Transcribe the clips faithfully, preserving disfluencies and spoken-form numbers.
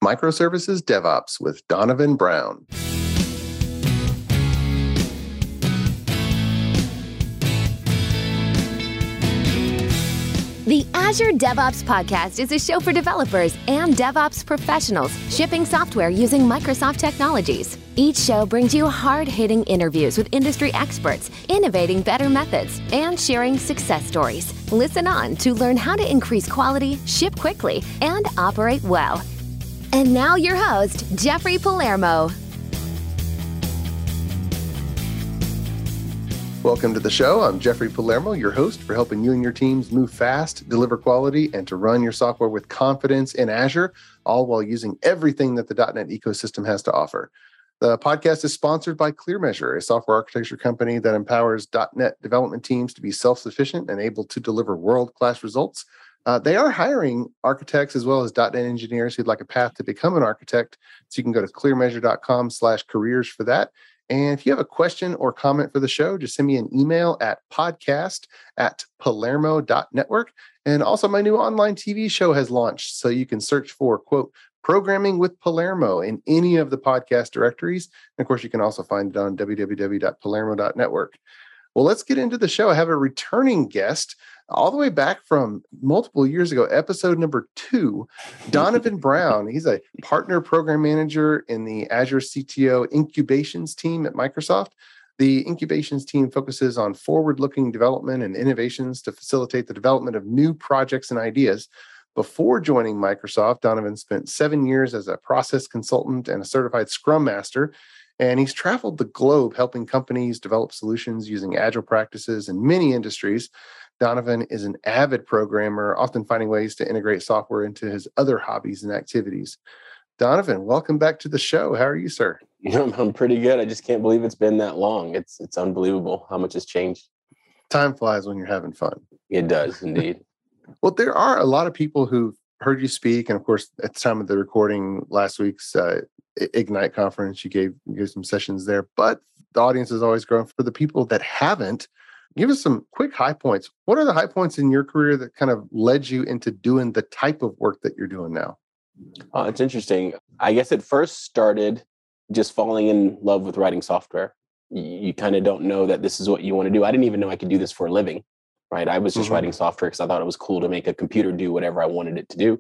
Microservices DevOps with Donovan Brown. The Azure DevOps Podcast is a show for developers and DevOps professionals shipping software using Microsoft technologies. Each show brings you hard-hitting interviews with industry experts, innovating better methods, and sharing success stories. Listen on to learn how to increase quality, ship quickly, and operate well. And now your host, Jeffrey Palermo. Welcome to the show. I'm Jeffrey Palermo, your host for helping you and your teams move fast, deliver quality, and to run your software with confidence in Azure, all while using everything that the dot net ecosystem has to offer. The podcast is sponsored by ClearMeasure, a software architecture company that empowers dot net development teams to be self-sufficient and able to deliver world-class results. Uh, they are hiring architects as well as dot net engineers who'd like a path to become an architect. So you can go to clearmeasure.com slash careers for that. And if you have a question or comment for the show, just send me an email at podcast at palermo.network. And also my new online T V show has launched. So you can search for, quote, Programming with Palermo in any of the podcast directories. And of course, you can also find it on w w w dot palermo dot network. Well, let's get into the show. I have a returning guest all the way back from multiple years ago, episode number two, Donovan Brown. He's a partner program manager in the Azure C T O incubations team at Microsoft. The incubations team focuses on forward-looking development and innovations to facilitate the development of new projects and ideas. Before joining Microsoft, Donovan spent seven years as a process consultant and a certified Scrum Master. And he's traveled the globe helping companies develop solutions using agile practices in many industries. Donovan is an avid programmer, often finding ways to integrate software into his other hobbies and activities. Donovan, welcome back to the show. How are you, sir? I'm, I'm pretty good. I just can't believe it's been that long. It's it's unbelievable how much has changed. Time flies when you're having fun. It does, indeed. Well, there are a lot of people who've heard you speak. And of course, at the time of the recording last week's uh, Ignite conference, you gave, you gave some sessions there. But the audience is always growing. For the people that haven't, give us some quick high points. What are the high points in your career that kind of led you into doing the type of work that you're doing now? Oh, it's interesting. I guess it first started just falling in love with writing software. You, you kind of don't know that this is what you want to do. I didn't even know I could do this for a living, right? I was just mm-hmm. writing software because I thought it was cool to make a computer do whatever I wanted it to do.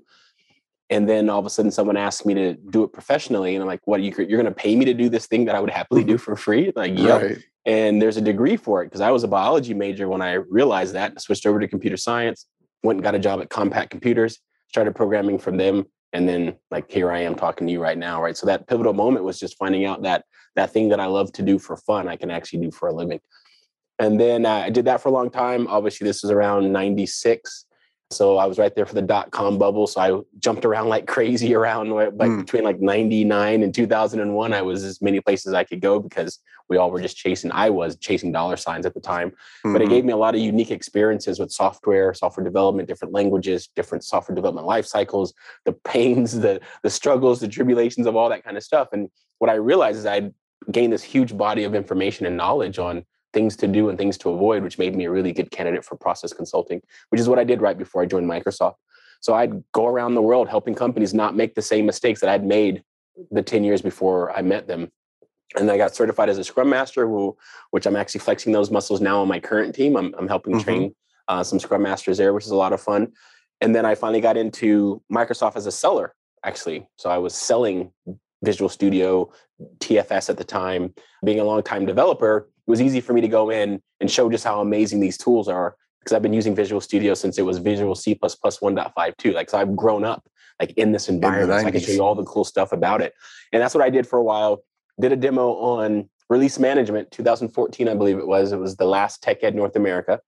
And then all of a sudden someone asked me to do it professionally. And I'm like, what, you, you're going to pay me to do this thing that I would happily do for free? Like, yep. Right. And there's a degree for it because I was a biology major when I realized that. I switched over to computer science, went and got a job at Compaq Computers, started programming from them. And then like, here I am talking to you right now, right? So that pivotal moment was just finding out that that thing that I love to do for fun, I can actually do for a living. And then uh, I did that for a long time. Obviously, this was around ninety-six. So I was right there for the dot-com bubble. So I jumped around like crazy around like mm. between like ninety-nine and two thousand one. I was as many places I could go because we all were just chasing, I was chasing dollar signs at the time. Mm-hmm. But it gave me a lot of unique experiences with software, software development, different languages, different software development life cycles, the pains, the, the struggles, the tribulations of all that kind of stuff. And what I realized is I'd gained this huge body of information and knowledge on things to do and things to avoid, which made me a really good candidate for process consulting, which is what I did right before I joined Microsoft. So I'd go around the world helping companies not make the same mistakes that I'd made the ten years before I met them. And I got certified as a Scrum Master, who, which I'm actually flexing those muscles now on my current team. I'm, I'm helping mm-hmm. train uh, some Scrum Masters there, which is a lot of fun. And then I finally got into Microsoft as a seller, actually. So I was selling Visual Studio, T F S at the time. Being a longtime developer, it was easy for me to go in and show just how amazing these tools are because I've been using Visual Studio since it was Visual C plus plus one point five two. Like, so I've grown up like in this environment. So I can show you all the cool stuff about it. And that's what I did for a while. Did a demo on release management, two thousand fourteen, I believe it was. It was the last Tech Ed North America.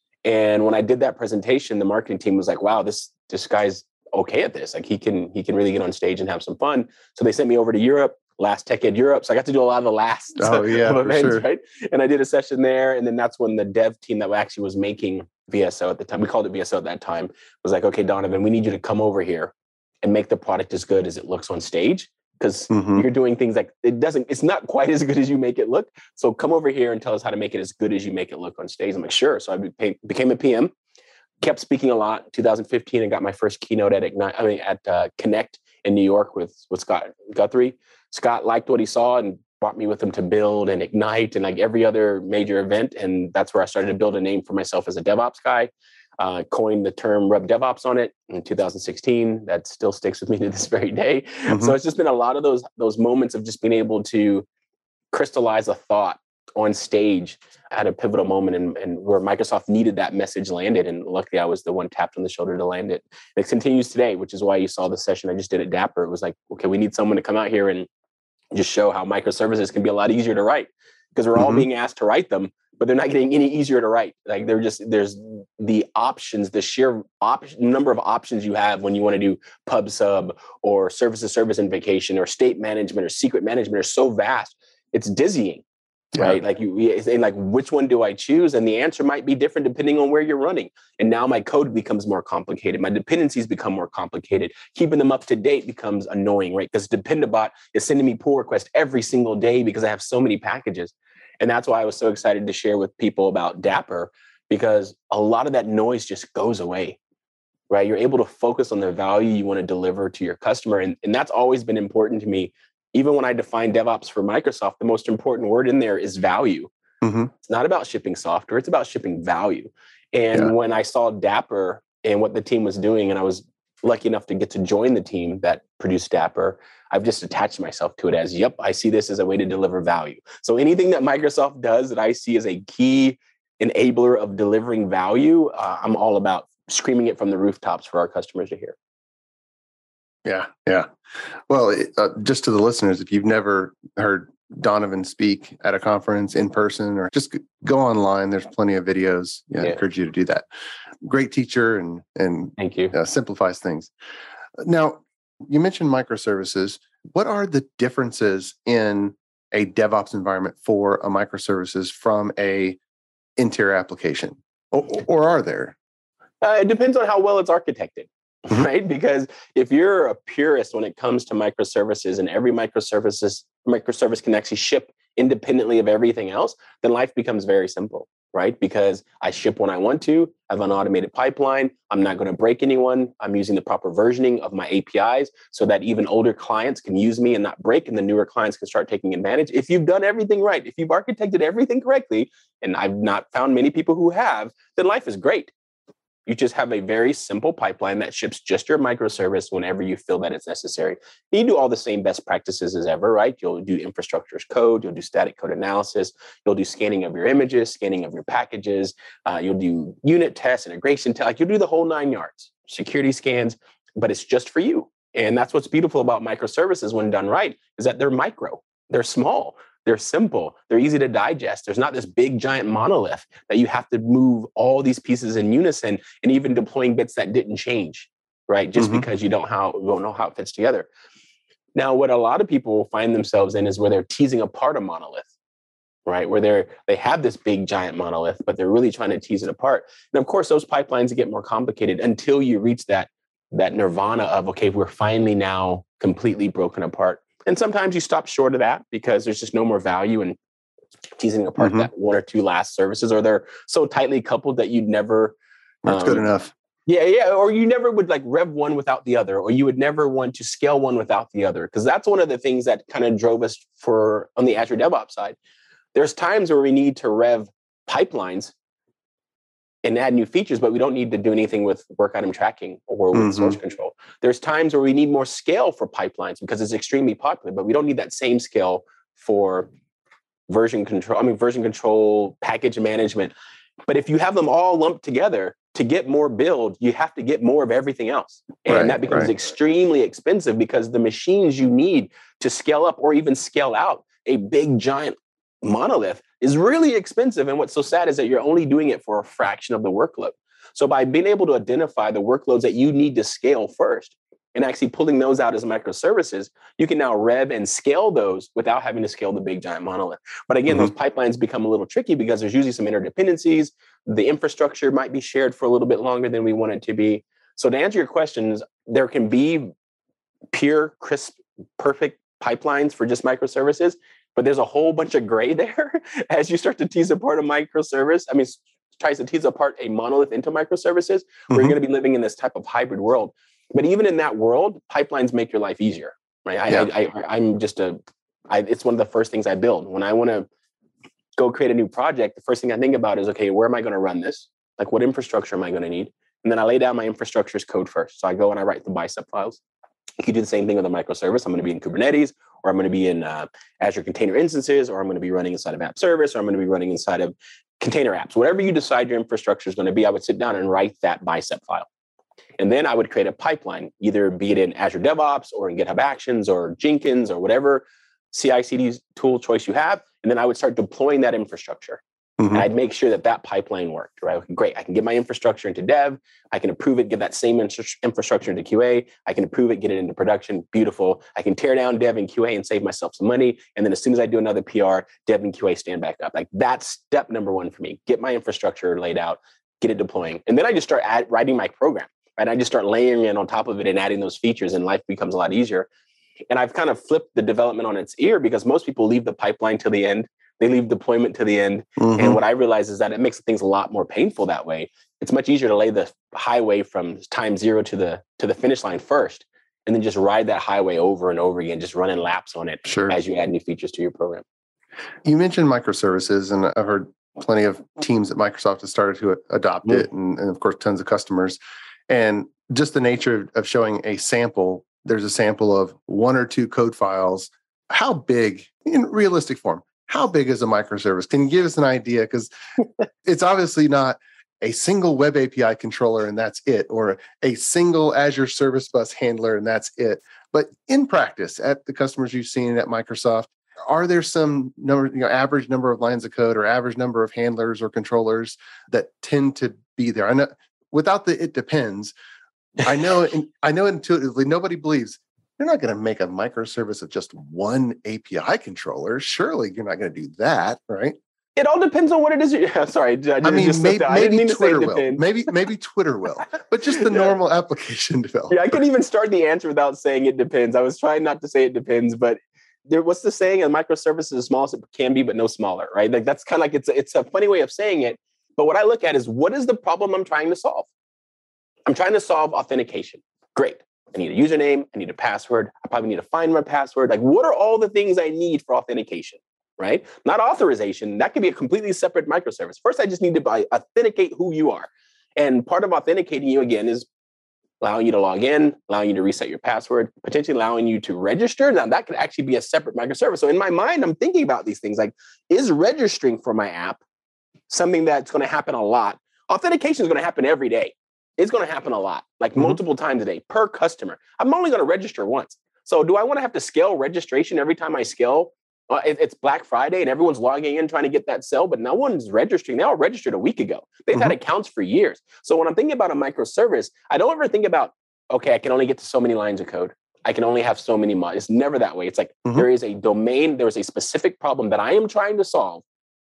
And when I did that presentation, the marketing team was like, wow, this, this guy's okay at this. Like he can, he can really get on stage and have some fun. So they sent me over to Europe, last Tech Ed Europe. So I got to do a lot of the last oh, yeah, of events, sure. right? And I did a session there. And then that's when the dev team that actually was making V S O at the time, we called it V S O at that time, was like, okay, Donovan, we need you to come over here and make the product as good as it looks on stage. Because mm-hmm. you're doing things like it doesn't, it's not quite as good as you make it look. So come over here and tell us how to make it as good as you make it look on stage. I'm like, sure. So I became, became a P M, kept speaking a lot. two thousand fifteen, I got my first keynote at Ignite, I mean, at uh, Connect in New York with, with Scott Guthrie. Scott liked what he saw and brought me with him to Build and Ignite and like every other major event. And that's where I started to build a name for myself as a DevOps guy. Uh, coined the term Rev DevOps on it in two thousand sixteen. That still sticks with me to this very day. Mm-hmm. So it's just been a lot of those, those moments of just being able to crystallize a thought on stage at a pivotal moment, and, and where Microsoft needed that message landed. And luckily I was the one tapped on the shoulder to land it. And it continues today, which is why you saw the session I just did at Dapper. It was like, okay, we need someone to come out here and just show how microservices can be a lot easier to write, because we're mm-hmm. all being asked to write them, but they're not getting any easier to write. Like they're just, there's the options, the sheer op- number of options you have when you want to do pub sub or service to service invocation or state management or secret management are so vast. It's dizzying. Yeah. Right? Like you, and like, which one do I choose? And the answer might be different depending on where you're running. And now my code becomes more complicated. My dependencies become more complicated. Keeping them up to date becomes annoying, right? Because Dependabot is sending me pull requests every single day because I have so many packages. And that's why I was so excited to share with people about Dapper, because a lot of that noise just goes away, right? You're able to focus on the value you want to deliver to your customer. And, and that's always been important to me. Even when I define DevOps for Microsoft, the most important word in there is value. Mm-hmm. It's not about shipping software. It's about shipping value. And yeah. when I saw Dapper and what the team was doing, and I was lucky enough to get to join the team that produced Dapper, I've just attached myself to it as, yep, I see this as a way to deliver value. So anything that Microsoft does that I see as a key enabler of delivering value, uh, I'm all about screaming it from the rooftops for our customers to hear. Yeah, yeah. Well, uh, just to the listeners, if you've never heard Donovan speak at a conference in person, or just go online, there's plenty of videos. Yeah, yeah. I encourage you to do that. Great teacher, and and thank you. Uh, simplifies things. Now, you mentioned microservices. What are the differences in a DevOps environment for a microservices from a interior application, or, or are there? Uh, it depends on how well it's architected. Mm-hmm. Right? Because if you're a purist when it comes to microservices, and every microservices microservice can actually ship independently of everything else, then life becomes very simple, right? Because I ship when I want to, I have an automated pipeline, I'm not going to break anyone, I'm using the proper versioning of my A P Is so that even older clients can use me and not break, and the newer clients can start taking advantage. If you've done everything right, if you've architected everything correctly, and I've not found many people who have, then life is great. You just have a very simple pipeline that ships just your microservice whenever you feel that it's necessary. You do all the same best practices as ever, right? You'll do infrastructure as code, you'll do static code analysis, you'll do scanning of your images, scanning of your packages, uh, you'll do unit tests, integration tests, like you'll do the whole nine yards, security scans, but it's just for you. And that's what's beautiful about microservices when done right, is that they're micro, they're small. They're simple. They're easy to digest. There's not this big giant monolith that you have to move all these pieces in unison, and even deploying bits that didn't change, right? Just mm-hmm. because you don't how don't know how it fits together. Now, what a lot of people find themselves in is where they're teasing apart a monolith, right? Where they're they have this big giant monolith, but they're really trying to tease it apart. And of course, those pipelines get more complicated until you reach that that nirvana of, okay, we're finally now completely broken apart. And sometimes you stop short of that because there's just no more value in teasing apart mm-hmm. that one or two last services, or they're so tightly coupled that you'd never. That's um, good enough. Yeah, yeah. Or you never would like rev one without the other, or you would never want to scale one without the other. Because that's one of the things that kind of drove us for on the Azure DevOps side. There's times where we need to rev pipelines and add new features, but we don't need to do anything with work item tracking or with mm-hmm. source control. There's times where we need more scale for pipelines because it's extremely popular, but we don't need that same scale for version control. I mean, version control, package management. But if you have them all lumped together to get more build, you have to get more of everything else. And right, that becomes right. extremely expensive because the machines you need to scale up or even scale out a big giant monolith is really expensive. And what's so sad is that you're only doing it for a fraction of the workload. So by being able to identify the workloads that you need to scale first and actually pulling those out as microservices, you can now rev and scale those without having to scale the big giant monolith. But again, mm-hmm. those pipelines become a little tricky because there's usually some interdependencies. The infrastructure might be shared for a little bit longer than we want it to be. So to answer your questions, there can be pure, crisp, perfect pipelines for just microservices, but there's a whole bunch of gray there as you start to tease apart a microservice. I mean, tries to tease apart a monolith into microservices, mm-hmm. where you're going to be living in this type of hybrid world. But even in that world, pipelines make your life easier, right? I, Yeah. I, I, I'm just a, I, it's one of the first things I build. When I want to go create a new project, the first thing I think about is, okay, where am I going to run this? Like, what infrastructure am I going to need? And then I lay down my infrastructure as code first. So I go and I write the bicep files. You could do the same thing with a microservice. I'm going to be in Kubernetes, or I'm going to be in uh, Azure Container Instances, or I'm going to be running inside of App Service, or I'm going to be running inside of container apps. Whatever you decide your infrastructure is going to be, I would sit down and write that bicep file. And then I would create a pipeline, either be it in Azure DevOps or in GitHub Actions or Jenkins or whatever C I C D tool choice you have. And then I would start deploying that infrastructure. Mm-hmm. And I'd make sure that that pipeline worked, right? Okay, great. I can get my infrastructure into dev. I can approve it, get that same infrastructure into Q A. I can approve it, get it into production. Beautiful. I can tear down dev and Q A and save myself some money. And then as soon as I do another P R, dev and Q A stand back up. Like, that's step number one for me. Get my infrastructure laid out, get it deploying. And then I just start add, writing my program, right? I just start layering in on top of it and adding those features, and life becomes a lot easier. And I've kind of flipped the development on its ear, because most people leave the pipeline till the end. They leave deployment to the end. Mm-hmm. And what I realize is that it makes things a lot more painful that way. It's much easier to lay the highway from time zero to the to the finish line first, and then just ride that highway over and over again, just running laps on it sure. as you add new features to your program. You mentioned microservices, and I've heard plenty of teams at Microsoft have started to adopt mm-hmm. it, and, and of course, tons of customers. And just the nature of, of showing a sample, there's a sample of one or two code files. How big, in realistic form, how big is a microservice? Can you give us an idea? Because it's obviously not a single web A P I controller and that's it, or a single Azure Service Bus handler and that's it. But in practice, at the customers you've seen at Microsoft, are there some number, you know, average number of lines of code or average number of handlers or controllers that tend to be there? I know without the it depends. I know, I know intuitively nobody believes. You're not going to make a microservice of just one A P I controller. Surely you're not going to do that, right? It all depends on what it is. Yeah, sorry, I, I mean, just maybe, I maybe Twitter will. Maybe maybe Twitter will. But just the normal yeah. application developer. Yeah, I couldn't even start the answer without saying it depends. I was trying not to say it depends, but there, what's the saying? A microservice is as small as it can be, but no smaller, right? Like, that's kind of like, it's a, it's a funny way of saying it. But what I look at is, what is the problem I'm trying to solve? I'm trying to solve authentication. Great. I need a username. I need a password. I probably need to find my password. Like, what are all the things I need for authentication, right? Not authorization. That could be a completely separate microservice. First, I just need to buy, authenticate who you are. And part of authenticating you, again, is allowing you to log in, allowing you to reset your password, potentially allowing you to register. Now, that could actually be a separate microservice. So in my mind, I'm thinking about these things like, is registering for my app something that's going to happen a lot? Authentication is going to happen every day. It's going to happen a lot, like mm-hmm. multiple times a day per customer. I'm only going to register once. So do I want to have to scale registration every time I scale? Uh, it, it's Black Friday and everyone's logging in trying to get that sale, but no one's registering. They all registered a week ago. They've mm-hmm. had accounts for years. So when I'm thinking about a microservice, I don't ever think about, okay, I can only get to so many lines of code. I can only have so many mods. It's never that way. It's like mm-hmm. there is a domain, there is a specific problem that I am trying to solve.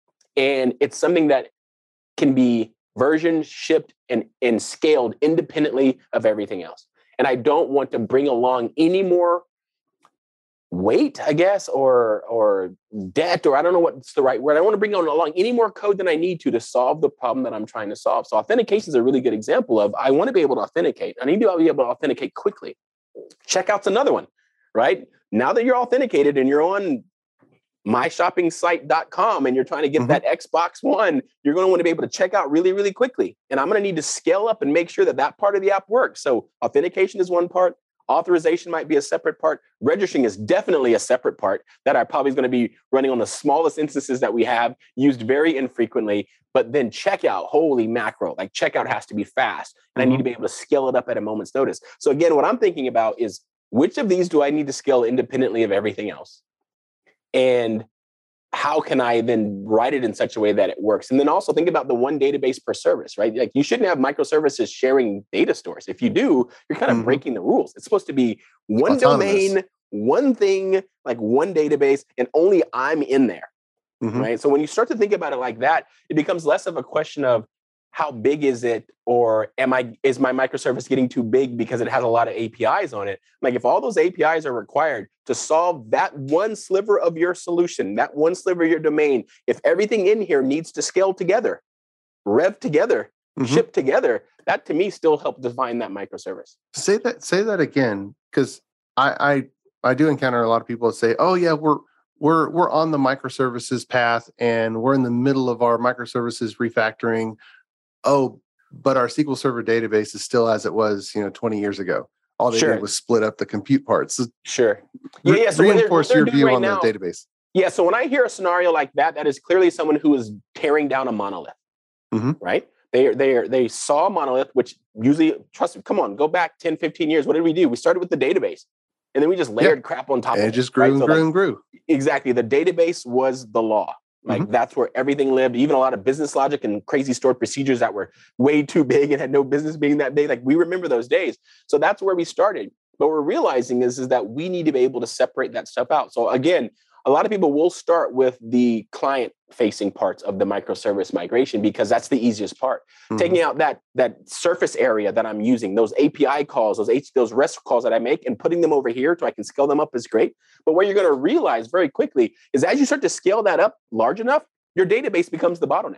And it's something that can be versioned, shipped, and, and scaled independently of everything else. And I don't want to bring along any more weight, I guess, or or debt, or I don't know what's the right word. I want to bring on along any more code than I need to to solve the problem that I'm trying to solve. So authentication is a really good example of, I want to be able to authenticate. I need to be able to authenticate quickly. Checkout's another one, right? Now that you're authenticated and you're on my shopping site dot com and you're trying to get mm-hmm. that Xbox One, you're going to want to be able to check out really, really quickly. And I'm going to need to scale up and make sure that that part of the app works. So authentication is one part. Authorization might be a separate part. Registering is definitely a separate part that I probably is going to be running on the smallest instances that we have, used very infrequently. But then checkout, holy macro, like checkout has to be fast. And mm-hmm. I need to be able to scale it up at a moment's notice. So again, what I'm thinking about is, which of these do I need to scale independently of everything else? And how can I then write it in such a way that it works? And then also think about the one database per service, right? Like, you shouldn't have microservices sharing data stores. If you do, you're kind of mm-hmm. breaking the rules. It's supposed to be one Autonomous. domain, one thing, like one database, and only I'm in there, mm-hmm. right? So when you start to think about it like that, it becomes less of a question of how big is it, or am I is my microservice getting too big because it has a lot of A P Is on it? Like, if all those A P Is are required to solve that one sliver of your solution, that one sliver of your domain, if everything in here needs to scale together, rev together, mm-hmm. shipped together, that to me still helped define that microservice. Say that, say that again, because I, I, I do encounter a lot of people that say, oh yeah, we're, we're, we're on the microservices path and we're in the middle of our microservices refactoring. Oh, but our S Q L Server database is still as it was, you know, twenty years ago. All they sure. did was split up the compute parts. So sure. Yeah, yeah. So reinforce they're, they're your view right on now, the database. Yeah. So when I hear a scenario like that, that is clearly someone who is tearing down a monolith, mm-hmm. right? They they they saw a monolith, which usually, trust me, come on, go back ten, fifteen years. What did we do? We started with the database. And then we just layered yeah. crap on top and of it. It just grew right? and so grew like, and grew. Exactly. The database was the law. Like mm-hmm. that's where everything lived. Even a lot of business logic and crazy stored procedures that were way too big and had no business being that big. Like we remember those days. So that's where we started. But what we're realizing is, is that we need to be able to separate that stuff out. So again, a lot of people will start with the client-facing parts of the microservice migration because that's the easiest part. Mm-hmm. Taking out that, that surface area that I'm using, those A P I calls, those H, those REST calls that I make, and putting them over here so I can scale them up is great. But what you're going to realize very quickly is as you start to scale that up large enough, your database becomes the bottleneck.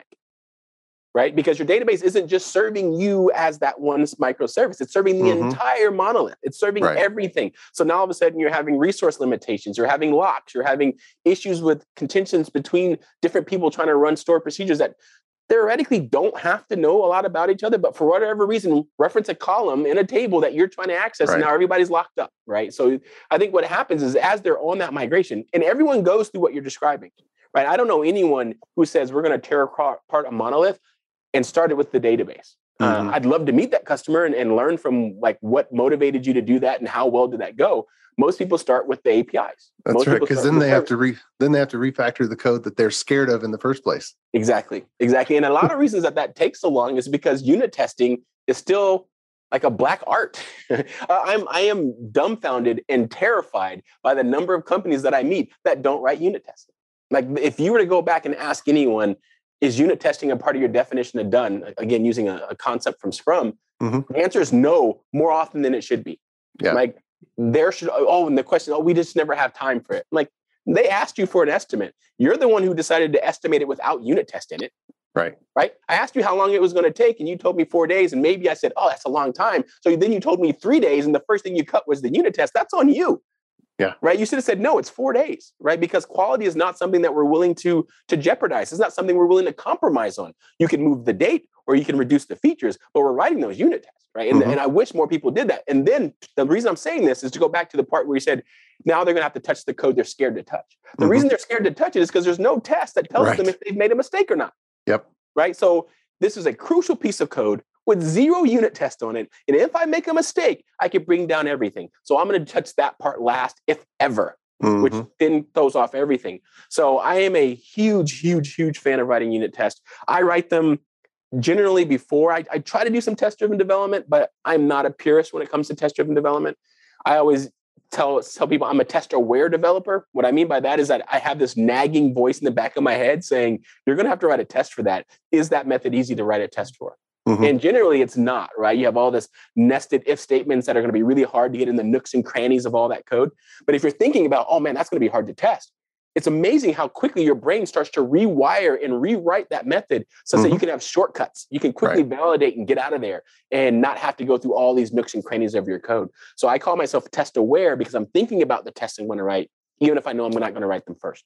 Right? Because your database isn't just serving you as that one microservice. It's serving the mm-hmm. entire monolith. It's serving right. everything. So now all of a sudden you're having resource limitations. You're having locks. You're having issues with contentions between different people trying to run stored procedures that theoretically don't have to know a lot about each other. But for whatever reason, reference a column in a table that you're trying to access. Right. And now everybody's locked up. Right? So I think what happens is as they're on that migration, and everyone goes through what you're describing. Right? I don't know anyone who says we're going to tear apart a monolith and started with the database. Mm-hmm. Uh, I'd love to meet that customer and, and learn from like what motivated you to do that and how well did that go. Most people start with the A P Is. That's Most right, because then they have to re then they have to refactor the code that they're scared of in the first place. Exactly, exactly. And a lot of reasons that that takes so long is because unit testing is still like a black art. uh, I'm I am dumbfounded and terrified by the number of companies that I meet that don't write unit testing. Like if you were to go back and ask anyone, is unit testing a part of your definition of done? Again, using a, a concept from Scrum, mm-hmm. the answer is no more often than it should be. Yeah. Like there should, oh, and the question, oh, we just never have time for it. Like they asked you for an estimate. You're the one who decided to estimate it without unit test in it. Right. Right. I asked you how long it was going to take and you told me four days. And maybe I said, oh, that's a long time. So then you told me three days. And the first thing you cut was the unit test. That's on you. Yeah. Right. You should have said, no, it's four days. Right. Because quality is not something that we're willing to, to jeopardize. It's not something we're willing to compromise on. You can move the date or you can reduce the features, but we're writing those unit tests. Right. And, mm-hmm. and I wish more people did that. And then the reason I'm saying this is to go back to the part where you said, now they're going to have to touch the code they're scared to touch. The mm-hmm. reason they're scared to touch it is because there's no test that tells right. them if they've made a mistake or not. Yep. Right. So this is a crucial piece of code with zero unit test on it. And if I make a mistake, I could bring down everything. So I'm going to touch that part last, if ever, mm-hmm. which then throws off everything. So I am a huge, huge, huge fan of writing unit tests. I write them generally before. I, I try to do some test-driven development, but I'm not a purist when it comes to test-driven development. I always tell, tell people I'm a test-aware developer. What I mean by that is that I have this nagging voice in the back of my head saying, you're going to have to write a test for that. Is that method easy to write a test for? Mm-hmm. And generally it's not, right? You have all this nested if statements that are going to be really hard to get in the nooks and crannies of all that code. But if you're thinking about, oh man, that's going to be hard to test, it's amazing how quickly your brain starts to rewire and rewrite that method so mm-hmm. that you can have shortcuts. You can quickly right. validate and get out of there and not have to go through all these nooks and crannies of your code. So I call myself test aware because I'm thinking about the tests I'm going to write, even if I know I'm not going to write them first.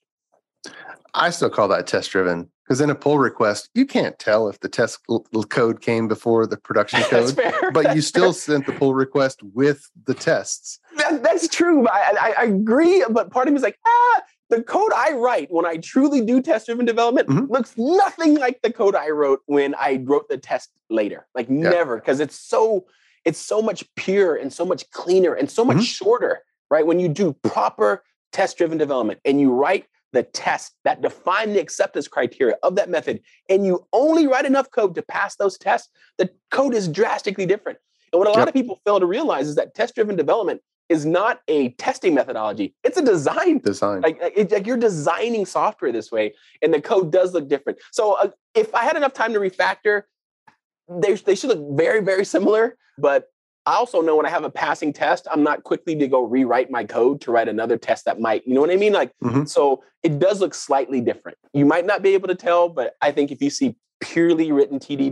I still call that test driven because in a pull request, you can't tell if the test l- code came before the production code, but you still sent the pull request with the tests. That, that's true. I, I, I agree. But part of me is like, ah, the code I write when I truly do test driven development mm-hmm. looks nothing like the code I wrote when I wrote the test later. Like yeah. never, because it's so, it's so much pure and so much cleaner and so much mm-hmm. shorter, right? When you do proper test driven development and you write the tests that define the acceptance criteria of that method, and you only write enough code to pass those tests, the code is drastically different. And what a lot yep. of people fail to realize is that test-driven development is not a testing methodology. It's a design. Design. Like, it, like you're designing software this way, and the code does look different. So uh, if I had enough time to refactor, they, they should look very, very similar, but I also know when I have a passing test, I'm not quickly to go rewrite my code to write another test that might, you know what I mean? Like, mm-hmm. so it does look slightly different. You might not be able to tell, but I think if you see purely written T D D,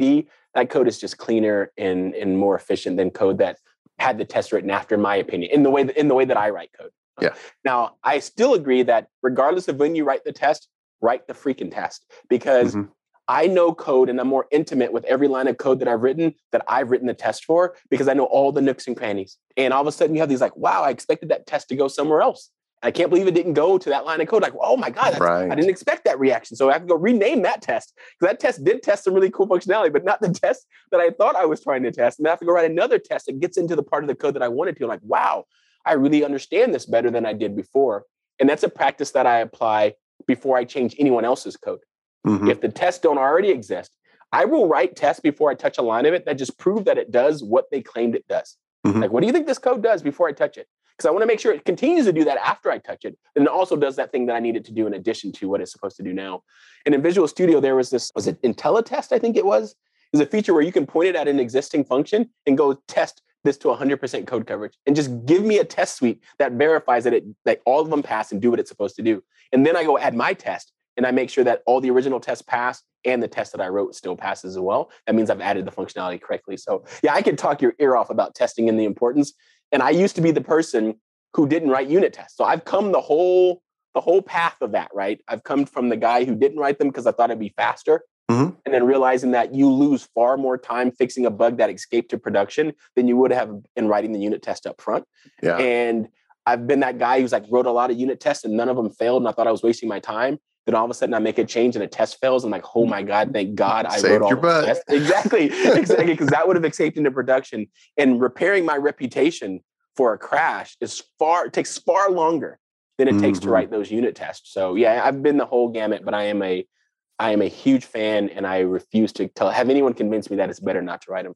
that code is just cleaner and, and more efficient than code that had the test written after, in my opinion, in the way that, in the way that I write code. Yeah. Now, I still agree that regardless of when you write the test, write the freaking test, because mm-hmm. I know code and I'm more intimate with every line of code that I've written that I've written the test for, because I know all the nooks and crannies. And all of a sudden you have these like, wow, I expected that test to go somewhere else. I can't believe it didn't go to that line of code. Like, oh my God, right. I didn't expect that reaction. So I have to go rename that test, because that test did test some really cool functionality, but not the test that I thought I was trying to test. And I have to go write another test that gets into the part of the code that I wanted to. I'm like, wow, I really understand this better than I did before. And that's a practice that I apply before I change anyone else's code. Mm-hmm. If the tests don't already exist, I will write tests before I touch a line of it that just prove that it does what they claimed it does. Mm-hmm. Like, what do you think this code does before I touch it? Because I want to make sure it continues to do that after I touch it. And it also does that thing that I need it to do in addition to what it's supposed to do now. And in Visual Studio, there was this, was it IntelliTest, I think it was? There's a feature where you can point it at an existing function and go test this to one hundred percent code coverage and just give me a test suite that verifies that it that all of them pass and do what it's supposed to do. And then I go add my test and I make sure that all the original tests pass and the test that I wrote still passes as well. That means I've added the functionality correctly. So yeah, I could talk your ear off about testing and the importance. And I used to be the person who didn't write unit tests. So I've come the whole the whole path of that, right? I've come from the guy who didn't write them because I thought it'd be faster. Mm-hmm. And then realizing that you lose far more time fixing a bug that escaped to production than you would have in writing the unit test up front. Yeah. And I've been that guy who's like wrote a lot of unit tests and none of them failed. And I thought I was wasting my time. Then all of a sudden I make a change and a test fails. I'm like, oh my God, thank God I Saved wrote all your the butt. tests. Exactly. Exactly. Because that would have escaped into production. And repairing my reputation for a crash is far, it takes far longer than it mm-hmm. takes to write those unit tests. So yeah, I've been the whole gamut, but I am a I am a huge fan, and I refuse to tell, have anyone convince me that it's better not to write them.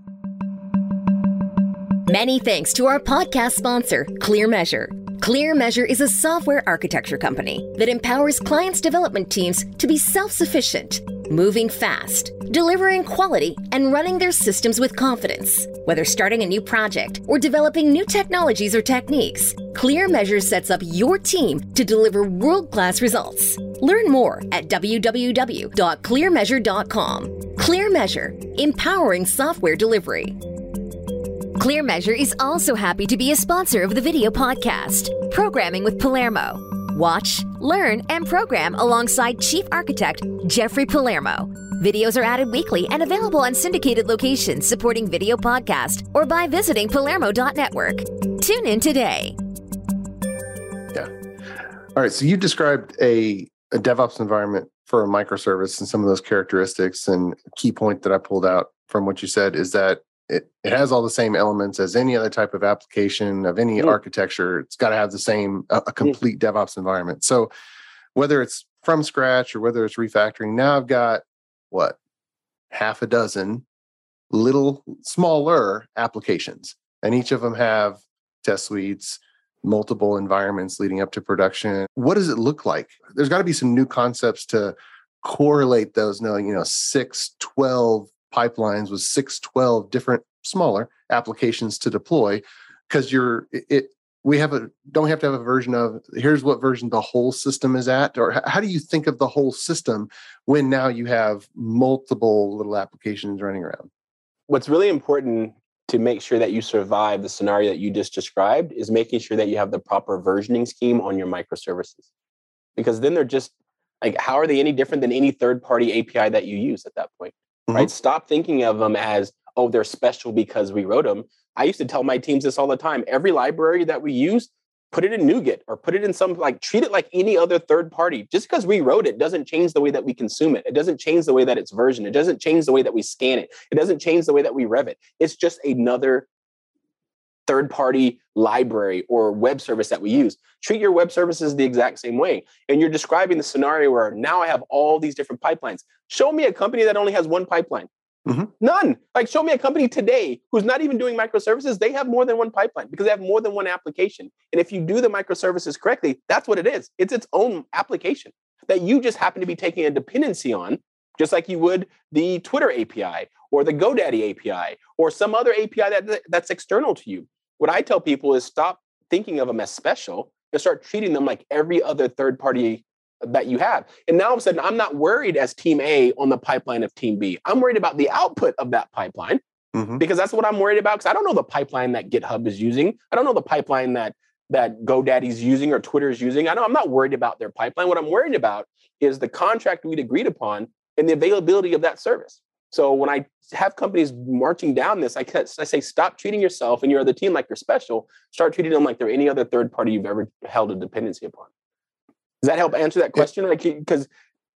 Many thanks to our podcast sponsor, ClearMeasure. ClearMeasure is a software architecture company that empowers clients' development teams to be self-sufficient, moving fast, delivering quality, and running their systems with confidence. Whether starting a new project or developing new technologies or techniques, ClearMeasure sets up your team to deliver world-class results. Learn more at w w w dot clear measure dot com. ClearMeasure, empowering software delivery. ClearMeasure is also happy to be a sponsor of the video podcast, Programming with Palermo. Watch, learn, and program alongside Chief Architect Jeffrey Palermo. Videos are added weekly and available on syndicated locations supporting video podcast or by visiting palermo dot network. Tune in today. Yeah. All right. So you described a, a DevOps environment for a microservice and some of those characteristics. And a key point that I pulled out from what you said is that it, it has all the same elements as any other type of application of any mm. architecture. It's got to have the same, a, a complete mm. DevOps environment. So whether it's from scratch or whether it's refactoring, now I've got what, half a dozen little smaller applications, and each of them have test suites, multiple environments leading up to production. What does it look like? There's got to be some new concepts to correlate those, knowing, you know, six, twelve pipelines with six, twelve different smaller applications to deploy, because you're, it, we have a, don't have to have a version of, here's what version the whole system is at, or how do you think of the whole system when now you have multiple little applications running around? What's really important to make sure that you survive the scenario that you just described is making sure that you have the proper versioning scheme on your microservices. Because then they're just like, how are they any different than any third-party A P I that you use at that point? Mm-hmm. Right? Stop thinking of them as, oh, they're special because we wrote them. I used to tell my teams this all the time. Every library that we use, put it in NuGet or put it in some, like, treat it like any other third party. Just because we wrote it doesn't change the way that we consume it. It doesn't change the way that it's versioned. It doesn't change the way that we scan it. It doesn't change the way that we rev it. It's just another third-party library or web service that we use. Treat your web services the exact same way. And you're describing the scenario where now I have all these different pipelines. Show me a company that only has one pipeline. Mm-hmm. None. Like, show me a company today who's not even doing microservices. They have more than one pipeline because they have more than one application. And if you do the microservices correctly, that's what it is. It's its own application that you just happen to be taking a dependency on, just like you would the Twitter A P I or the GoDaddy A P I or some other A P I that, that's external to you. What I tell people is stop thinking of them as special and start treating them like every other third-party that you have. And now all of a sudden, I'm not worried as team A on the pipeline of team B. I'm worried about the output of that pipeline mm-hmm. because that's what I'm worried about. Because I don't know the pipeline that GitHub is using. I don't know the pipeline that that GoDaddy's using or Twitter is using. I know I'm not worried about their pipeline. What I'm worried about is the contract we'd agreed upon and the availability of that service. So when I have companies marching down this, I, I say, stop treating yourself and your other team like you're special. Start treating them like they're any other third party you've ever held a dependency upon. Does that help answer that question? Like, because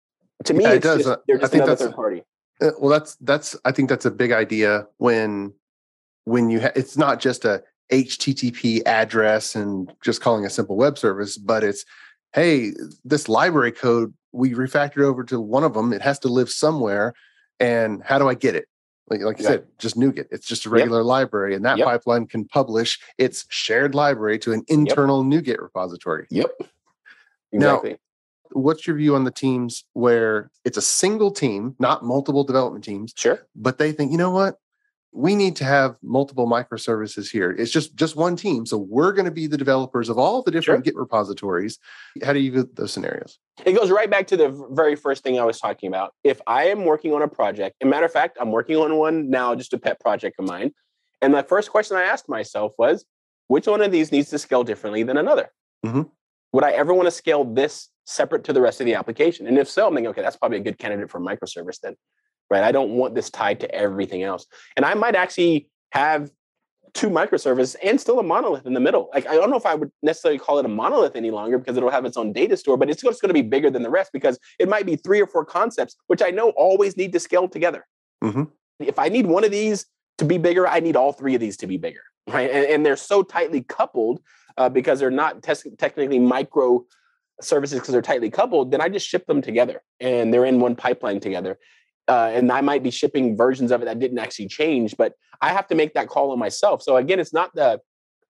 to me, yeah, it's it does. Just, they're just I think another that's, third party. Uh, well, that's that's. I think that's a big idea when when you ha- it's not just a H T T P address and just calling a simple web service, but it's, hey, this library code we refactored over to one of them. It has to live somewhere, and how do I get it? Like, like you Right. said, just NuGet. It's just a regular yep. library, and that yep. pipeline can publish its shared library to an internal yep. NuGet repository. Yep. Exactly. Now, what's your view on the teams where it's a single team, not multiple development teams? Sure. But they think, you know what? We need to have multiple microservices here. It's just, just one team. So we're going to be the developers of all the different sure. Git repositories. How do you view those scenarios? It goes right back to the very first thing I was talking about. If I am working on a project, and matter of fact, I'm working on one now, just a pet project of mine. And the first question I asked myself was, which one of these needs to scale differently than another? Mm-hmm. Would I ever want to scale this separate to the rest of the application? And if so, I'm thinking, okay, that's probably a good candidate for a microservice then, right? I don't want this tied to everything else. And I might actually have two microservices and still a monolith in the middle. Like, I don't know if I would necessarily call it a monolith any longer because it'll have its own data store, but it's just going to be bigger than the rest because it might be three or four concepts, which I know always need to scale together. Mm-hmm. If I need one of these to be bigger, I need all three of these to be bigger, right? And, and they're so tightly coupled uh, because they're not te- technically micro services because they're tightly coupled, then I just ship them together and they're in one pipeline together. Uh, and I might be shipping versions of it that didn't actually change, but I have to make that call on myself. So again, it's not the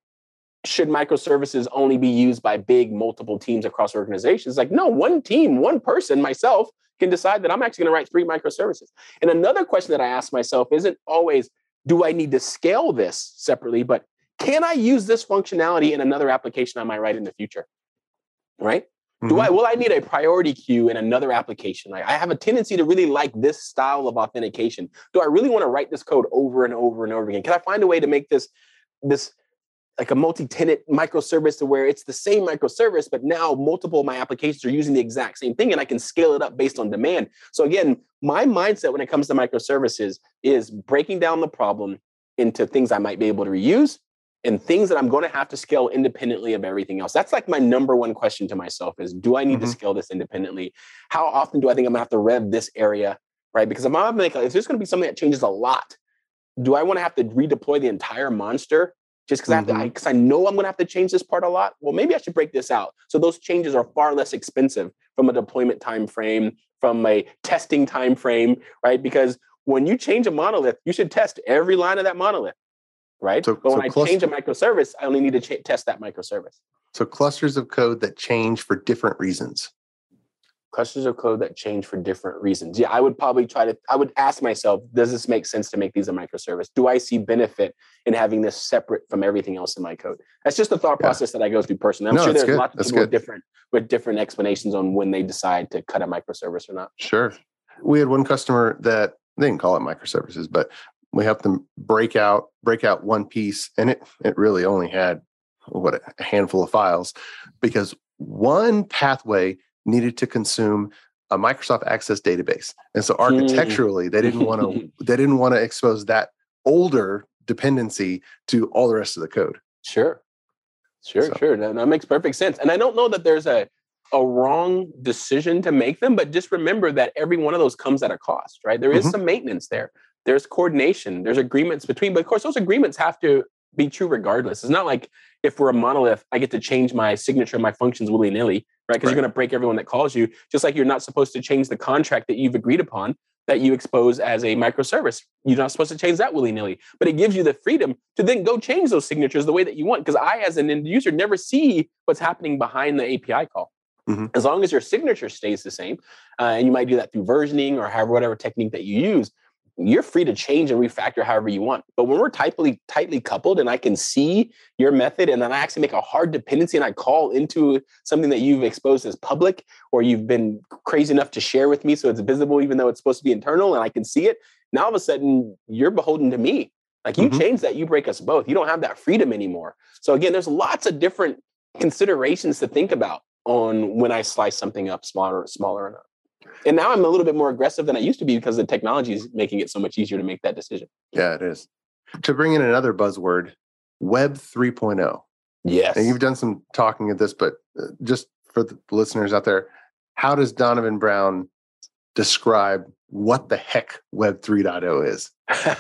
should microservices only be used by big multiple teams across organizations? Like, no, one team, one person, myself, can decide that I'm actually going to write three microservices. And another question that I ask myself isn't always, do I need to scale this separately, but can I use this functionality in another application I might write in the future? Right? Mm-hmm. Do I, will I need a priority queue in another application? I, I have a tendency to really like this style of authentication. Do I really want to write this code over and over and over again? Can I find a way to make this, this like a multi-tenant microservice to where it's the same microservice, but now multiple of my applications are using the exact same thing and I can scale it up based on demand? So again, my mindset when it comes to microservices is breaking down the problem into things I might be able to reuse and things that I'm going to have to scale independently of everything else. That's like my number one question to myself is, do I need mm-hmm. to scale this independently? How often do I think I'm going to have to rev this area, right? Because if I'm going to, if there's going to be something that changes a lot, do I want to have to redeploy the entire monster just because mm-hmm. I have to, because I, I know I'm going to have to change this part a lot? Well, maybe I should break this out. So those changes are far less expensive from a deployment time frame, from a testing time frame, right? Because when you change a monolith, you should test every line of that monolith. Right. So, but when so I cluster- change a microservice, I only need to ch- test that microservice. So clusters of code that change for different reasons. Clusters of code that change for different reasons. Yeah, I would probably try to, I would ask myself, does this make sense to make these a microservice? Do I see benefit in having this separate from everything else in my code? That's just the thought yeah. process that I go through personally. I'm no, sure there's good. lots of that's people with different, with different explanations on when they decide to cut a microservice or not. Sure. We had one customer that, they didn't call it microservices, but we helped them break out, break out one piece, and it it really only had what a handful of files, because one pathway needed to consume a Microsoft Access database, and so architecturally they didn't want to they didn't want to expose that older dependency to all the rest of the code. Sure, sure, so. sure. That, that makes perfect sense, and I don't know that there's a a wrong decision to make them, but just remember that every one of those comes at a cost, right? There is mm-hmm. some maintenance there. There's coordination, there's agreements between, but of course, those agreements have to be true regardless. It's not like if we're a monolith, I get to change my signature, my functions willy-nilly, right? Because right. you're going to break everyone that calls you, just like you're not supposed to change the contract that you've agreed upon that you expose as a microservice. You're not supposed to change that willy-nilly, but it gives you the freedom to then go change those signatures the way that you want. Because I, as an end user, never see what's happening behind the A P I call. Mm-hmm. As long as your signature stays the same, uh, and you might do that through versioning or however, whatever technique that you use. you're free to change and refactor however you want. But when we're tightly, tightly coupled and I can see your method and then I actually make a hard dependency and I call into something that you've exposed as public or you've been crazy enough to share with me so it's visible, even though it's supposed to be internal and I can see it, now all of a sudden you're beholden to me. Like you mm-hmm. change that, you break us both. You don't have that freedom anymore. So again, there's lots of different considerations to think about on when I slice something up smaller, smaller or not. And now I'm a little bit more aggressive than I used to be because the technology is making it so much easier to make that decision. Yeah, it is. To bring in another buzzword, Web three point oh. Yes. And you've done some talking of this, but just for the listeners out there, how does Donovan Brown describe what the heck Web three point oh is?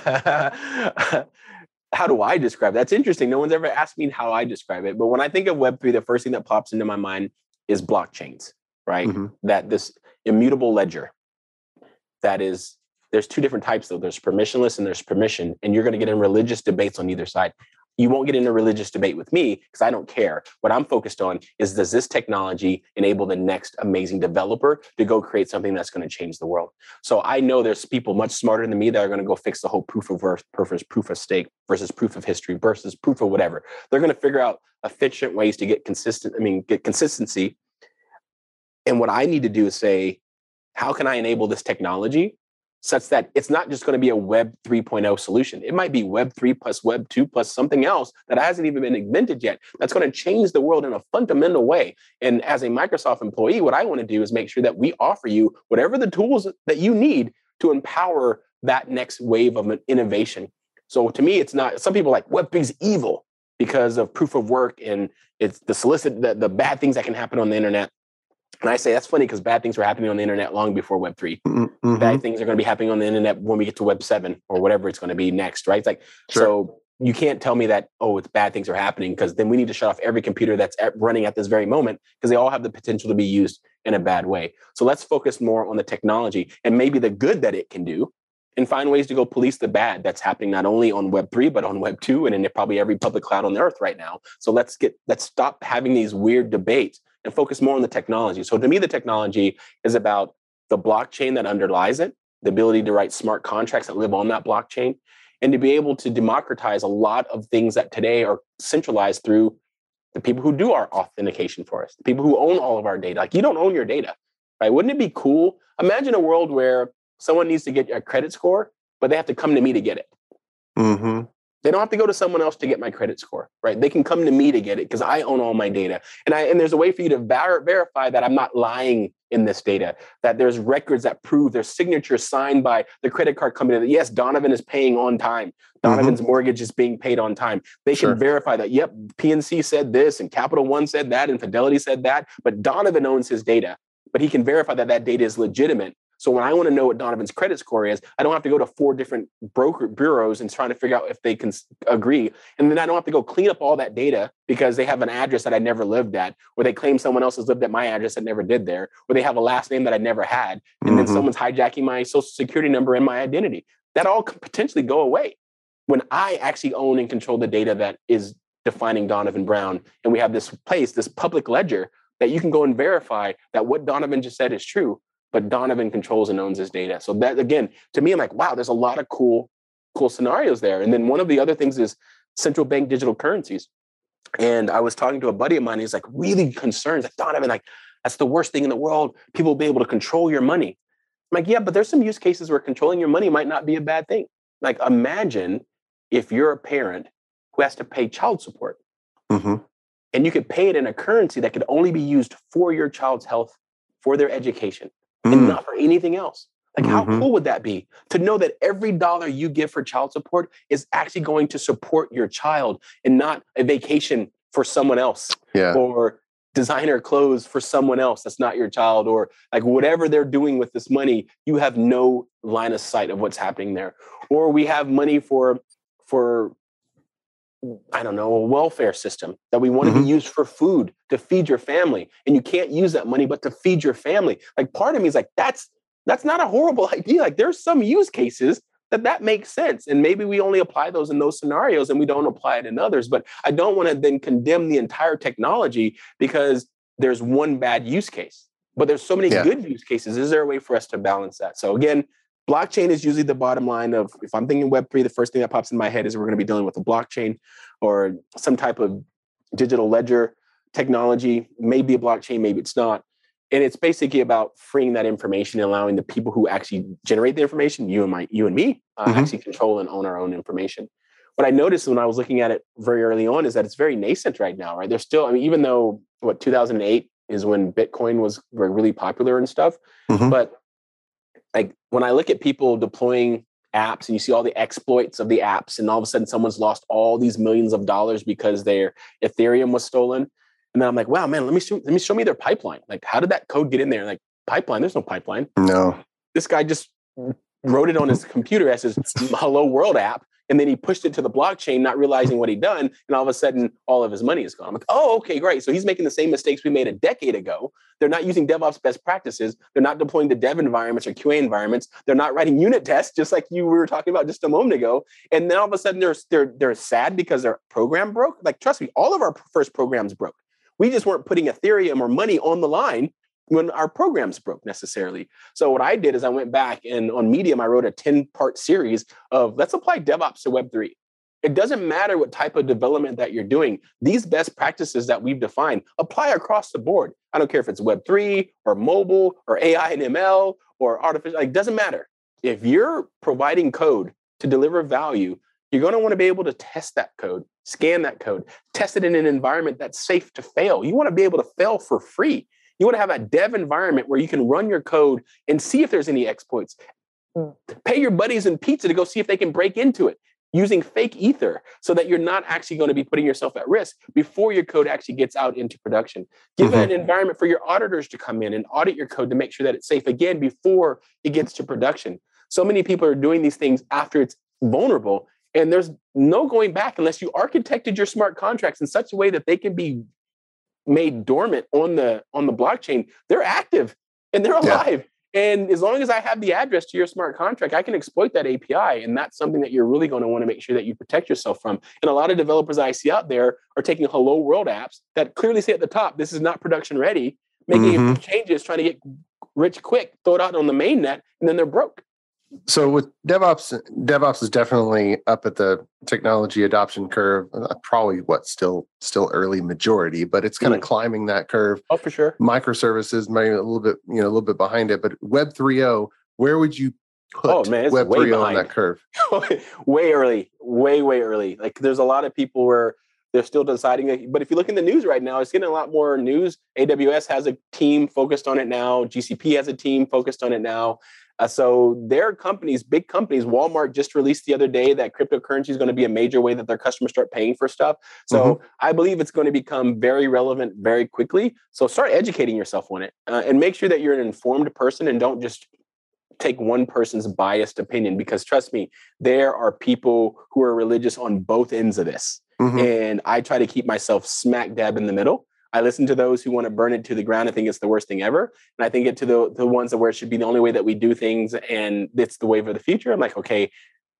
How do I describe it? That's interesting. No one's ever asked me how I describe it. But when I think of Web three, the first thing that pops into my mind is blockchains, right? Mm-hmm. That this immutable ledger that is, there's two different types though. There's permissionless and there's permission. And you're going to get in religious debates on either side. You won't get in a religious debate with me because I don't care. What I'm focused on is, does this technology enable the next amazing developer to go create something that's going to change the world? So I know there's people much smarter than me that are going to go fix the whole proof of work versus proof of stake versus proof of history versus proof of whatever. They're going to figure out efficient ways to get consistent, I mean, get consistency. And what I need to do is say, how can I enable this technology such that it's not just going to be a Web three point oh solution? It might be Web three plus Web two plus something else that hasn't even been invented yet. That's going to change the world in a fundamental way. And as a Microsoft employee, what I want to do is make sure that we offer you whatever the tools that you need to empower that next wave of innovation. So to me, it's not, some people are like Web three is evil because of proof of work and it's the solicit, the, the bad things that can happen on the internet. And I say that's funny because bad things were happening on the internet long before Web three. Mm-hmm. Bad things are going to be happening on the internet when we get to Web seven or whatever it's going to be next, right? It's like, sure. So you can't tell me that, oh, it's bad things are happening, because then we need to shut off every computer that's at, running at this very moment, because they all have the potential to be used in a bad way. So let's focus more on the technology and maybe the good that it can do and find ways to go police the bad that's happening not only on Web three, but on Web two and in probably every public cloud on the earth right now. So let's get, let's stop having these weird debates and focus more on the technology. So to me, the technology is about the blockchain that underlies it, the ability to write smart contracts that live on that blockchain, and to be able to democratize a lot of things that today are centralized through the people who do our authentication for us, the people who own all of our data. Like, you don't own your data, right? Wouldn't it be cool? Imagine a world where someone needs to get a credit score, but they have to come to me to get it. Mm-hmm. They don't have to go to someone else to get my credit score, right? They can come to me to get it because I own all my data. And I and there's a way for you to ver- verify that I'm not lying in this data, that there's records that prove there's signatures signed by the credit card company that, yes, Donovan is paying on time. Donovan's mm-hmm. mortgage is being paid on time. They sure. can verify that, yep, P N C said this and Capital One said that and Fidelity said that, but Donovan owns his data. But he can verify that that data is legitimate. So when I want to know what Donovan's credit score is, I don't have to go to four different broker bureaus and trying to figure out if they can agree. And then I don't have to go clean up all that data because they have an address that I never lived at, or they claim someone else has lived at my address that never did there, or they have a last name that I never had. And mm-hmm. then someone's hijacking my social security number and my identity. That all could potentially go away when I actually own and control the data that is defining Donovan Brown. And we have this place, this public ledger that you can go and verify that what Donovan just said is true, but Donovan controls and owns his data. So that, again, to me, I'm like, wow, there's a lot of cool, cool scenarios there. And then one of the other things is central bank digital currencies. And I was talking to a buddy of mine, he's like really concerned, like, Donovan, like, that's the worst thing in the world. People will be able to control your money. I'm like, yeah, but there's some use cases where controlling your money might not be a bad thing. Like, imagine if you're a parent who has to pay child support. Mm-hmm. And you could pay it in a currency that could only be used for your child's health, for their education, mm. and not for anything else. Like, mm-hmm. how cool would that be? To know that every dollar you give for child support is actually going to support your child and not a vacation for someone else. Yeah. Or designer clothes for someone else that's not your child, or like whatever they're doing with this money, you have no line of sight of what's happening there. Or we have money for, for, I don't know, a welfare system that we want mm-hmm. to be used for food, to feed your family. And you can't use that money but to feed your family. Like, part of me is like, that's that's not a horrible idea. Like, there's some use cases that that makes sense. And maybe we only apply those in those scenarios and we don't apply it in others. But I don't want to then condemn the entire technology because there's one bad use case. But there's so many yeah. good use cases. Is there a way for us to balance that? So again, blockchain is usually the bottom line of, if I'm thinking Web three, the first thing that pops in my head is we're going to be dealing with a blockchain or some type of digital ledger technology. Maybe a blockchain, maybe it's not. And it's basically about freeing that information and allowing the people who actually generate the information, you and my, you and me, uh, mm-hmm. actually control and own our own information. What I noticed when I was looking at it very early on is that it's very nascent right now, right? There's still, I mean, even though what two thousand eight is when Bitcoin was really popular and stuff, mm-hmm. but like when I look at people deploying apps and you see all the exploits of the apps, and all of a sudden someone's lost all these millions of dollars because their Ethereum was stolen. And then I'm like, wow, man, let me show, let me show me their pipeline. Like, how did that code get in there? Like, pipeline, there's no pipeline. No. This guy just wrote it on his computer as his Hello World app. And then he pushed it to the blockchain, not realizing what he'd done. And all of a sudden, all of his money is gone. I'm like, oh, okay, great. So he's making the same mistakes we made a decade ago. They're not using DevOps best practices. They're not deploying the dev environments or Q A environments. They're not writing unit tests, just like you were talking about just a moment ago. And then all of a sudden, they're, they're, they're sad because their program broke. Like, trust me, all of our first programs broke. We just weren't putting Ethereum or money on the line when our programs broke necessarily. So what I did is I went back and on Medium, I wrote a ten-part series of let's apply DevOps to Web three. It doesn't matter what type of development that you're doing. These best practices that we've defined apply across the board. I don't care if it's Web three or mobile or A I and M L or artificial, like, it doesn't matter. If you're providing code to deliver value, you're going to want to be able to test that code, scan that code, test it in an environment that's safe to fail. You want to be able to fail for free. You want to have a dev environment where you can run your code and see if there's any exploits. Pay your buddies in pizza to go see if they can break into it using fake ether so that you're not actually going to be putting yourself at risk before your code actually gets out into production. Give mm-hmm. an environment for your auditors to come in and audit your code to make sure that it's safe again before it gets to production. So many people are doing these things after it's vulnerable. And there's no going back unless you architected your smart contracts in such a way that they can be made dormant on the on the blockchain. They're active and they're alive. Yeah. And as long as I have the address to your smart contract, I can exploit that A P I. And that's something that you're really going to want to make sure that you protect yourself from. And a lot of developers I see out there are taking Hello World apps that clearly say at the top, this is not production ready, making mm-hmm. a few changes, trying to get rich quick, throw it out on the main net, and then they're broke. So with DevOps, DevOps is definitely up at the technology adoption curve. Uh, probably what still still early majority, but it's kind of mm. climbing that curve. Oh, for sure. Microservices maybe a little bit, you know, a little bit behind it. But Web three point oh, where would you put oh, man, Web three point oh on that curve? way early, way way early. Like there's a lot of people where they're still deciding. But if you look in the news right now, it's getting a lot more news. A W S has a team focused on it now. G C P has a team focused on it now. Uh, so their companies, big companies, Walmart just released the other day that cryptocurrency is going to be a major way that their customers start paying for stuff. So mm-hmm. I believe it's going to become very relevant very quickly. So start educating yourself on it uh, and make sure that you're an informed person and don't just take one person's biased opinion, because trust me, there are people who are religious on both ends of this. Mm-hmm. And I try to keep myself smack dab in the middle. I listen to those who want to burn it to the ground. I think it's the worst thing ever. And I think it to the, the ones that where it should be the only way that we do things and it's the wave of the future. I'm like, okay,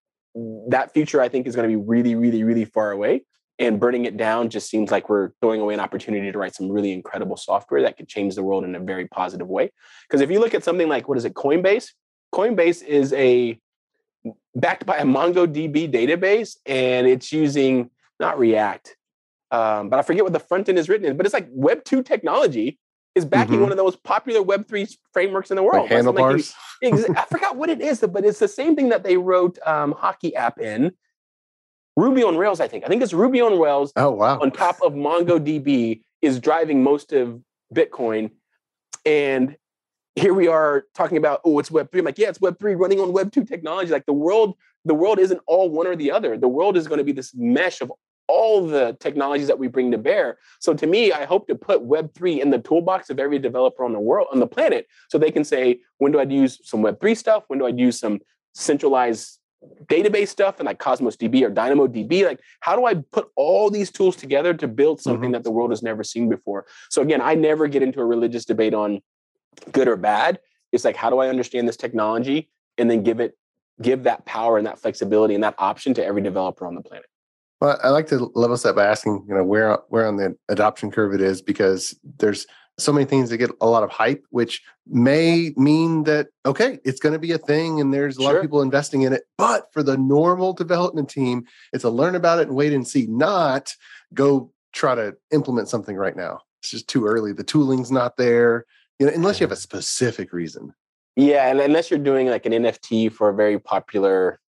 that future I think is going to be really, really, really far away. And burning it down just seems like we're throwing away an opportunity to write some really incredible software that could change the world in a very positive way. Because if you look at something like, what is it, Coinbase? Coinbase is a backed by a MongoDB database, and it's using not React, Um, but I forget what the front end is written in, but it's like Web two technology is backing mm-hmm. one of those popular Web three frameworks in the world. Like handlebars? Like, I forgot what it is, but it's the same thing that they wrote um, Hockey app in. Ruby on Rails, I think. I think it's Ruby on Rails oh, wow. on top of MongoDB is driving most of Bitcoin. And here we are talking about, oh, it's Web three. I'm like, yeah, it's Web three running on Web two technology. Like the world, the world isn't all one or the other. The world is going to be this mesh of all the technologies that we bring to bear. So to me, I hope to put Web three in the toolbox of every developer on the world, on the planet, so they can say, when do I use some Web three stuff? When do I use some centralized database stuff and like Cosmos D B or DynamoDB? Like, how do I put all these tools together to build something mm-hmm. that the world has never seen before? So again, I never get into a religious debate on good or bad. It's like, how do I understand this technology and then give it, give that power and that flexibility and that option to every developer on the planet? Well, I like to level set by asking, you know, where where on the adoption curve it is, because there's so many things that get a lot of hype, which may mean that, okay, it's going to be a thing and there's a lot Sure. of people investing in it. But for the normal development team, it's a learn about it and wait and see, not go try to implement something right now. It's just too early. The tooling's not there, you know, unless you have a specific reason. Yeah, and unless you're doing like an N F T for a very popular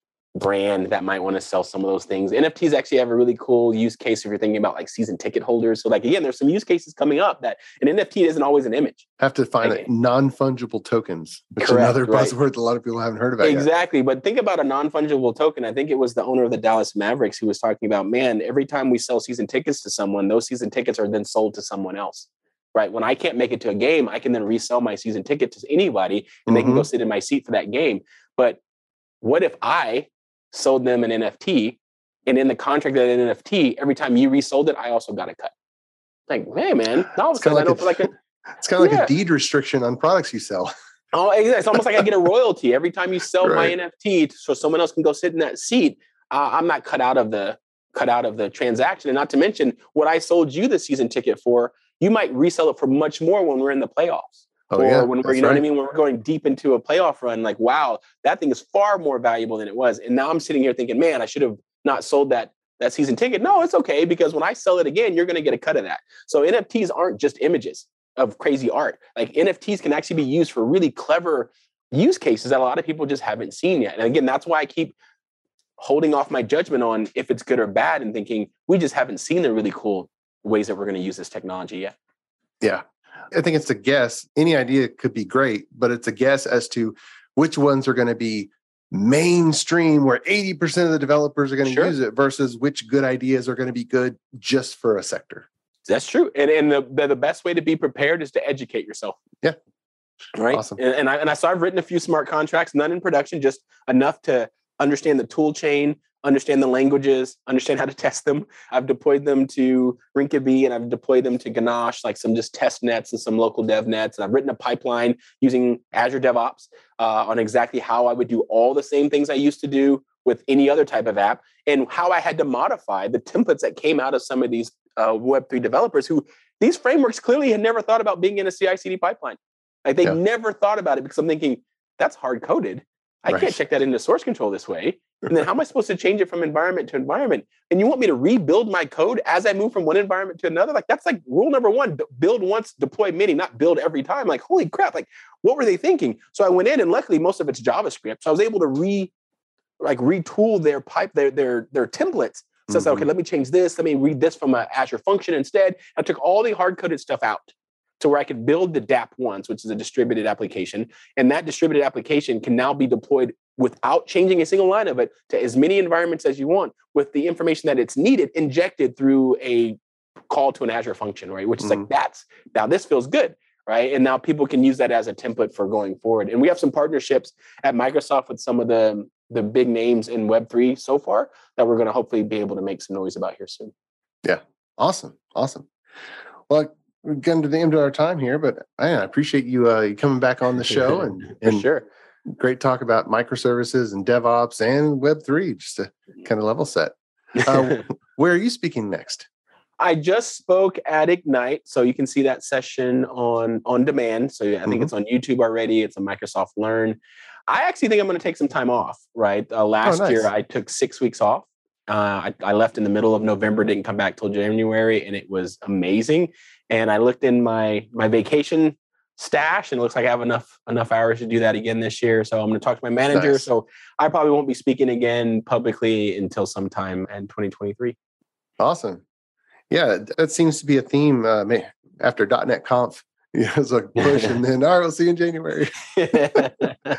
brand that might want to sell some of those things. N F Ts actually have a really cool use case if you're thinking about like season ticket holders. So like, again, there's some use cases coming up that an N F T isn't always an image. Have to find Okay. it. Non-fungible tokens, which is Correct, another right. buzzword that a lot of people haven't heard about yet. Exactly. But think about a non-fungible token. I think it was the owner of the Dallas Mavericks who was talking about, man, every time we sell season tickets to someone, those season tickets are then sold to someone else. Right. When I can't make it to a game, I can then resell my season ticket to anybody and they can go sit in my seat for that game. But what if I sold them an N F T and in the contract of that N F T, every time you resold it, I also got a cut? Like, hey, man, all of a sudden I don't feel like a, It's kind of like Yeah. a deed restriction on products you sell. oh, it's almost like I get a royalty every time you sell my Right. N F T so someone else can go sit in that seat. Uh, I'm not cut out of the cut out of the transaction. And not to mention what I sold you the season ticket for, you might resell it for much more when we're in the playoffs. Oh, or yeah, when we're, that's you know right. what I mean? When we're going deep into a playoff run, like, wow, that thing is far more valuable than it was. And now I'm sitting here thinking, man, I should have not sold that that season ticket. No, it's okay, because when I sell it again, you're going to get a cut of that. So N F Ts aren't just images of crazy art. Like N F Ts can actually be used for really clever use cases that a lot of people just haven't seen yet. And again, that's why I keep holding off my judgment on if it's good or bad and thinking we just haven't seen the really cool ways that we're going to use this technology yet. Yeah. I think it's a guess. Any idea could be great, but it's a guess as to which ones are going to be mainstream, where eighty percent of the developers are going to Sure. use it, versus which good ideas are going to be good just for a sector. That's true. And and the, the the best way to be prepared is to educate yourself. Yeah. Right. Awesome. And, and I and I so I've written a few smart contracts, none in production, just enough to understand the tool chain, understand the languages, understand how to test them. I've deployed them to Rinkeby and I've deployed them to Ganache, like some just test nets and some local dev nets. And I've written a pipeline using Azure DevOps uh, on exactly how I would do all the same things I used to do with any other type of app, and how I had to modify the templates that came out of some of these uh, Web three developers who these frameworks clearly had never thought about being in a C I C D pipeline. Like they Yeah. never thought about it, because I'm thinking that's hard coded. I Right. can't check that into source control this way. And then how am I supposed to change it from environment to environment? And you want me to rebuild my code as I move from one environment to another? Like that's like rule number one, b- build once, deploy many, not build every time. Like, holy crap, like what were they thinking? So I went in and luckily most of it's JavaScript. So I was able to re like retool their pipe, their their their templates. So I said, Mhm. okay, let me change this. Let me read this from an Azure function instead. I took all the hard-coded stuff out to where I could build the dApp once, which is a distributed application. And that distributed application can now be deployed without changing a single line of it to as many environments as you want, with the information that it's needed injected through a call to an Azure function, right? Which is Mhm. like, that's, now this feels good, right? And now people can use that as a template for going forward. And we have some partnerships at Microsoft with some of the, the big names in Web three so far that we're going to hopefully be able to make some noise about here soon. Awesome. Awesome. Well, we're getting to the end of our time here, but I I appreciate you uh, coming back on the show, and, For and sure. great talk about microservices and DevOps and Web three, just to kind of level set. Uh, where are you speaking next? I just spoke at Ignite, so you can see that session on on demand. So I think Mhm. it's on YouTube already. It's a Microsoft Learn. I actually think I'm going to take some time off. Right, uh, last nice. year I took six weeks off. Uh, I, I left in the middle of November, didn't come back till January, and it was amazing. And I looked in my my vacation stash, and it looks like I have enough enough hours to do that again this year. So I'm going to talk to my manager. Nice. So I probably won't be speaking again publicly until sometime in twenty twenty-three. Awesome. Yeah, that seems to be a theme uh, ma- after .NET Conf. Yeah, it's like push, and then all right, we'll see you in January. That's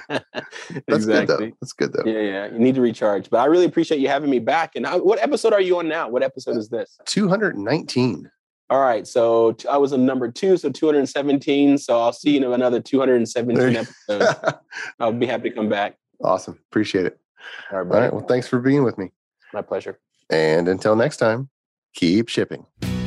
good though. That's good though. Yeah, yeah. You need to recharge. But I really appreciate you having me back. And I, what episode are you on now? What episode is this? two hundred nineteen. All right. So t- I was on number two, so two hundred seventeen. So I'll see you in another two hundred seventeen episodes. I'll be happy to come back. Awesome. Appreciate it. All right, All buddy. right. Well, thanks for being with me. My pleasure. And until next time, keep shipping.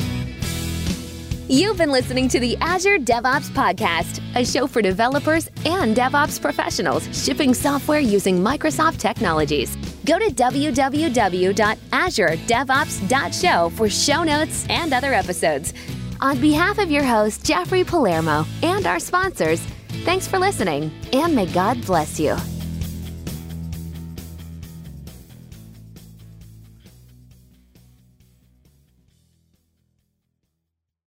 You've been listening to the Azure DevOps Podcast, a show for developers and DevOps professionals shipping software using Microsoft technologies. Go to w w w dot azure devops dot show for show notes and other episodes. On behalf of your host, Jeffrey Palermo, and our sponsors, thanks for listening, and may God bless you.